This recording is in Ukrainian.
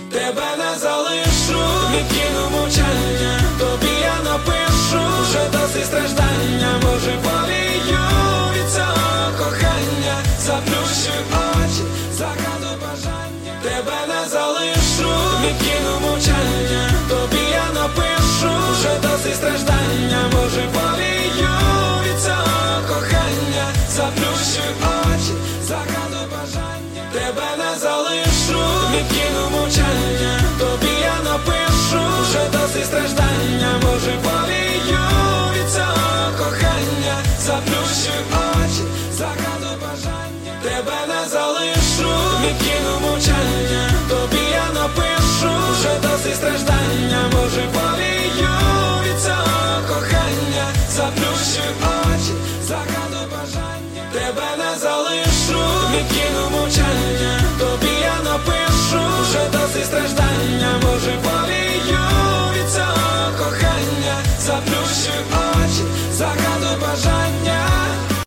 тебе не залишу, відкину мовчання, тобі я напишу, вже досить страждання, Боже, волію від цього кохання, заплющу очі, загаду бажання, тебе не залишу, відкину мовчання, тобі я напишу, вже досить страждання, Боже, волію від цього кохання, заплющу очі, загаду бажання, тебе не залишу, відкину мовчання, тобі я напишу, вже досить страждання, Боже, волію від цього кохання, заплющу очі, загаду бажання, тебе не залишу, відкину мовчання, тобі я напишу, вже досить страждання, Боже, волію від цього кохання, заплющу очі, загаду бажання, тебе не залишу, відкину мовчання, тобі я напишу, вже досить страждання, Боже, волію від цього кохання, заплющу очі, загаду бажання.